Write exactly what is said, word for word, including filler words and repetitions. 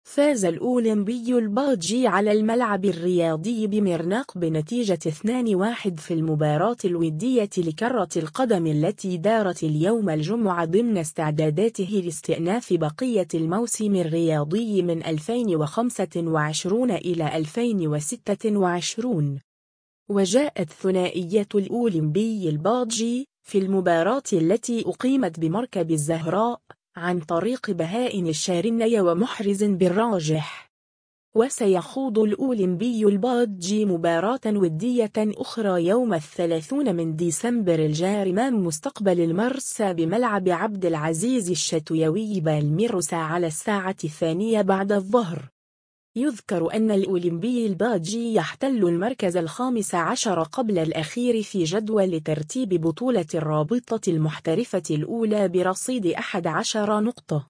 فاز الأولمبي الباجي على الملعب الرياضي بمرناق بنتيجة اثنين واحد في المباراة الودية لكرة القدم التي دارت اليوم الجمعة ضمن استعداداته لاستئناف بقية الموسم الرياضي من ألفين وخمسة وعشرين إلى ألفين وستة وعشرين. وجاءت ثنائية الأولمبي الباجي في المباراة التي أقيمت بمركب الزهراء عن طريق بهاء الشارني ومحرز بالراجح. وسيخوض الأولمبي الباجي مباراة ودية أخرى يوم الثلاثين من ديسمبر الجاري أمام مستقبل المرسى بملعب عبد العزيز الشتويوي بالميرسا على الساعة الثانية بعد الظهر. يذكر أن الأولمبي الباجي يحتل المركز الخامس عشر قبل الأخير في جدول ترتيب بطولة الرابطة المحترفة الأولى برصيد أحد عشر نقطة.